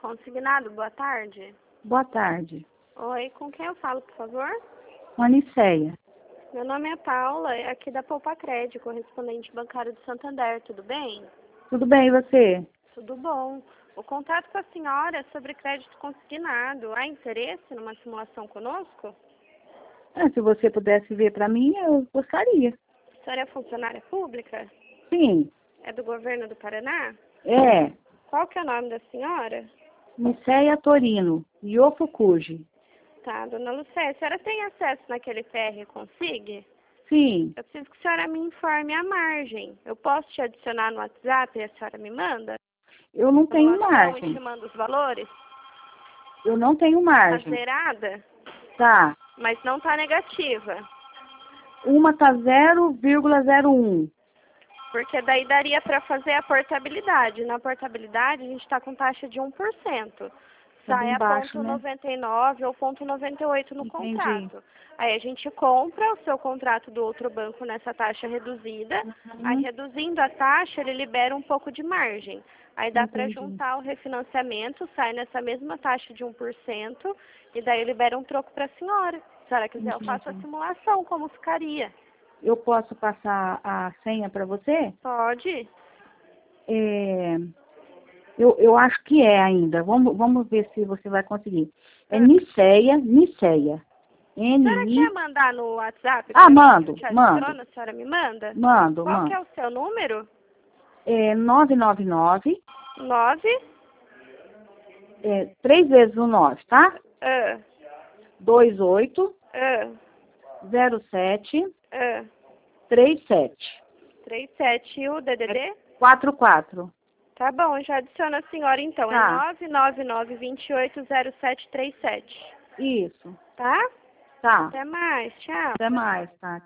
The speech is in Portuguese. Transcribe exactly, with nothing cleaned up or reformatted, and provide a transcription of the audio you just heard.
Consignado, boa tarde. Boa tarde. Oi, com quem eu falo, por favor? Maniceia. Meu nome é Paula, é aqui da Poupa Crédito, correspondente bancário do Santander, tudo bem? Tudo bem, e você? Tudo bom. O contato com a senhora é sobre crédito consignado. Há interesse numa simulação conosco? Ah, se você pudesse ver para mim, eu gostaria. A senhora é funcionária pública? Sim. É do governo do Paraná? É. Qual que é o nome da senhora? Niceia Torino, Yofukuji. Tá, dona Lucélia, a senhora tem acesso naquele P R Consig? Sim. Eu preciso que a senhora me informe a margem. Eu posso te adicionar no WhatsApp e a senhora me manda? Eu não tenho Eu margem. te mando os valores? Eu não tenho Tá margem. zerada, Tá. mas não tá negativa. Uma tá zero vírgula zero um. Porque daí daria para fazer a portabilidade. Na portabilidade a gente está com taxa de um por cento. Tá Sai bem a baixo, ponto né? noventa e nove ou ponto noventa e oito no Entendi. contrato. Aí a gente compra o seu contrato do outro banco nessa taxa reduzida. Aí Uhum. reduzindo a taxa, ele libera um pouco de margem. Aí dá para Entendi. juntar o refinanciamento, sai nessa mesma taxa de um por cento e daí libera um troco para a senhora. Se a senhora quiser, eu faço a Entendi. simulação, como ficaria. Eu posso passar a senha para você? Pode? É, eu, eu acho que é ainda. Vamos, vamos ver se você vai conseguir. É Ah. Niceia, Niceia. A senhora N quer I mandar no WhatsApp? Ah, pra mim? mando, Eu te mando. adiciono, a senhora me manda? Mando, Qual que é mando. o seu número? É nove nove nove, Nove. é, três vezes o nove, tá? Ah, Dois oito ah, zero sete ah. três sete. Três sete e o D D D? Quatro quatro. Tá bom, já adiciono a senhora então. É Tá. nove nove nove, dois oito zero sete três sete. Isso. Tá? Tá. Até mais, tchau. Até mais, tá?